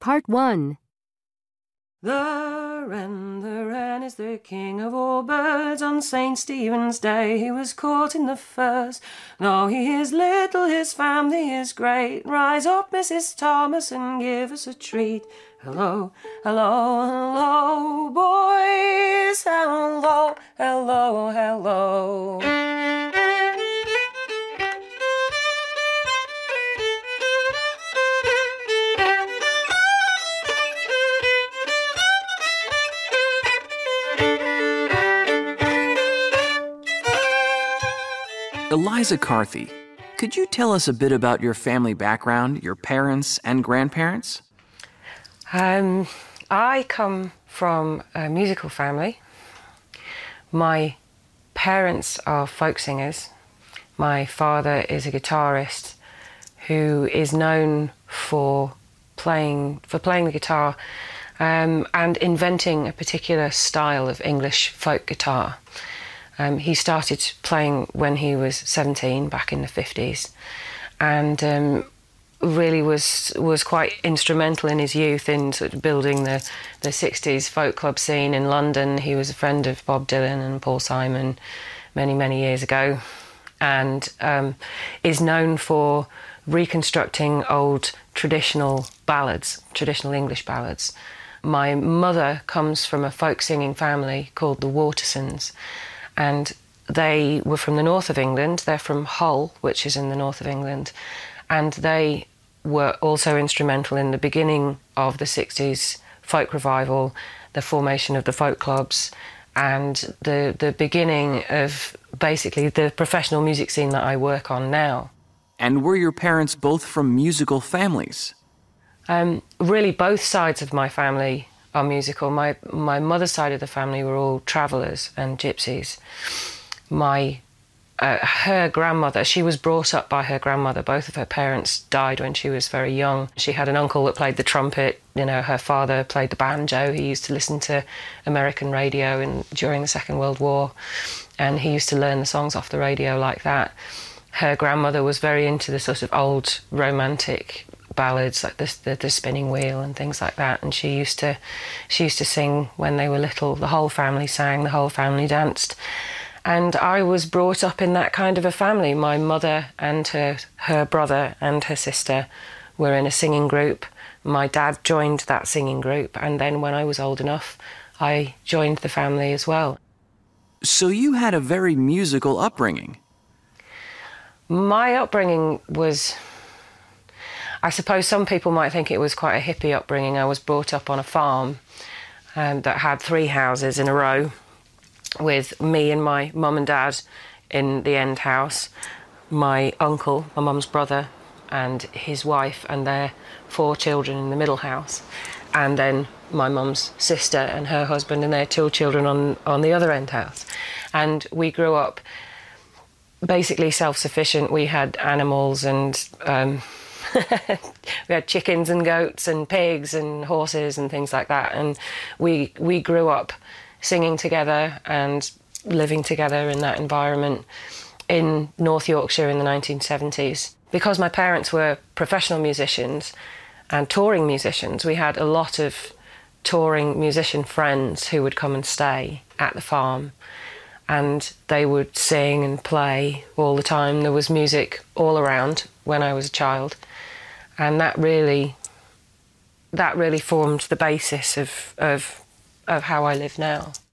Part 1. The wren is the king of all birds. On St. Stephen's Day he was caught in the furs. Though he is little, his family is great. Rise up, Mrs. Thomas, and give us a treat. Hello, hello, hello, boys. Hello, hello, hello. Eliza Carthy, could you tell us a bit about your family background, your parents and grandparents? I come from a musical family. My parents are folk singers. My father is a guitarist who is known for playing the guitar and inventing a particular style of English folk guitar. He started playing when he was 17, back in the 50s, and really was quite instrumental in his youth in sort of building the 60s folk club scene in London. He was a friend of Bob Dylan and Paul Simon many, many years ago, and is known for reconstructing old traditional ballads, traditional English ballads. My mother comes from a folk singing family called the Watersons, and they were from the north of England. They're from Hull, which is in the north of England, and they were also instrumental in the beginning of the 60s folk revival, the formation of the folk clubs, and the beginning of basically the professional music scene that I work on now. And were your parents both from musical families? Really, both sides of my family are musical. My mother's side of the family were all travellers and gypsies. Her grandmother, she was brought up by her grandmother. Both of her parents died when she was very young. She had an uncle that played the trumpet. You know, her father played the banjo. He used to listen to American radio during the Second World War, and he used to learn the songs off the radio like that. Her grandmother was very into the sort of old romantic ballads, like the Spinning Wheel and things like that, and she used to sing when they were little. The whole family sang, the whole family danced, and I was brought up in that kind of a family. My mother and her brother and her sister were in a singing group. My dad joined that singing group, and then when I was old enough, I joined the family as well. So you had a very musical upbringing. My upbringing was, I suppose some people might think it was quite a hippie upbringing. I was brought up on a farm that had 3 houses in a row, with me and my mum and dad in the end house, my uncle, my mum's brother, and his wife and their 4 children in the middle house, and then my mum's sister and her husband and their 2 children on the other end house. And we grew up basically self-sufficient. We had animals and we had chickens and goats and pigs and horses and things like that, and we grew up singing together and living together in that environment in North Yorkshire in the 1970s. Because my parents were professional musicians and touring musicians, we had a lot of touring musician friends who would come and stay at the farm, and they would sing and play all the time. There was music all around when I was a child, and that really formed the basis of how I live now.